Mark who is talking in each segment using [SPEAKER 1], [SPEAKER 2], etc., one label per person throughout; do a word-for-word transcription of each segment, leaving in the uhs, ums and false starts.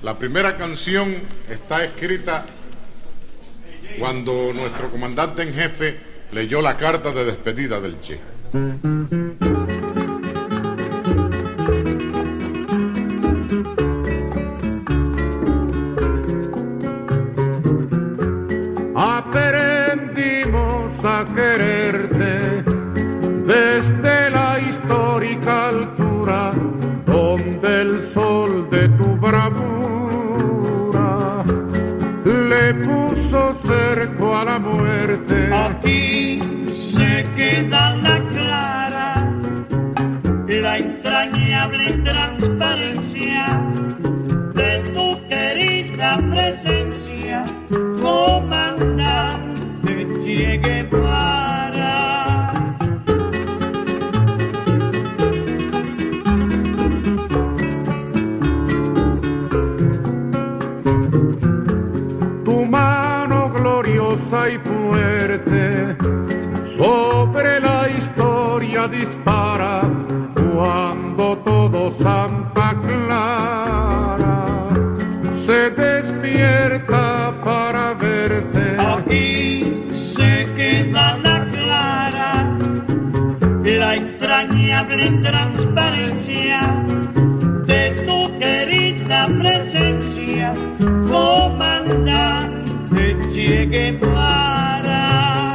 [SPEAKER 1] La primera canción está escrita cuando nuestro comandante en jefe leyó la carta de despedida del Che.
[SPEAKER 2] Aprendimos a quererte desde la histórica altura donde el sol de tu bravura le puso cerco a la muerte.
[SPEAKER 3] Aquí se queda la clara, la entrañable transparencia de tu querida presencia, comandante Che Guevara.
[SPEAKER 2] Tu mano gloriosa y fuerte sobre la historia dispara cuando todo Santa Clara se despierta para verte.
[SPEAKER 3] Aquí se queda la clara, la entrañable transparencia de tu querida presencia, comandante Che Guevara.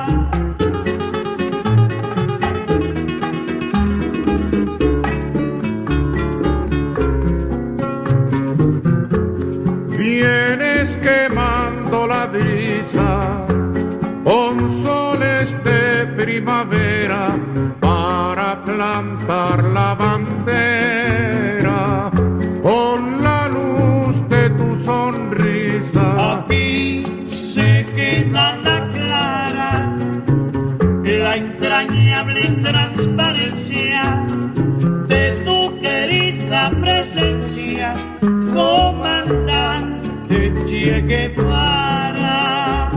[SPEAKER 2] Vienes quemando la brisa con soles de primavera para plantar la bandera con la luz de tu sonrisa.
[SPEAKER 3] Aquí se queda la clara, la entrañable transparencia de tu querida presencia, comandante Che Guevara.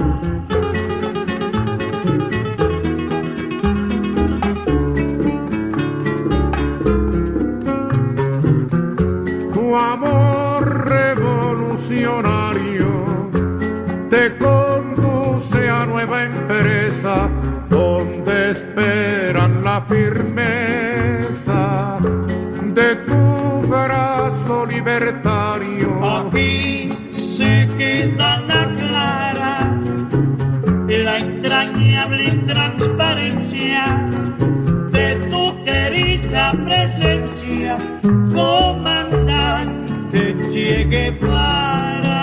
[SPEAKER 2] Tu amor revolucionario te conduce a nueva empresa donde esperan la firmeza de tu brazo libertario.
[SPEAKER 3] Aquí se queda la clara, la entrañable transparencia de tu querida presencia, comandante Che Guevara.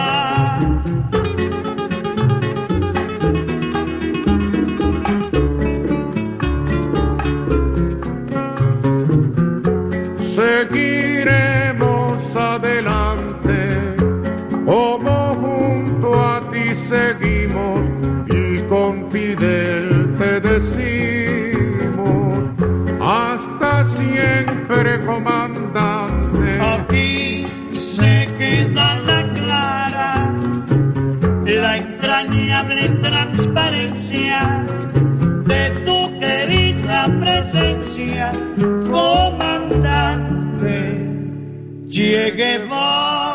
[SPEAKER 2] Seguiremos adelante como junto a ti seguimos y con Fidel te decimos hasta siempre, comandante.
[SPEAKER 3] Aquí se queda la clara, la entrañable transparencia de tu querida presencia, comandante Che Guevara.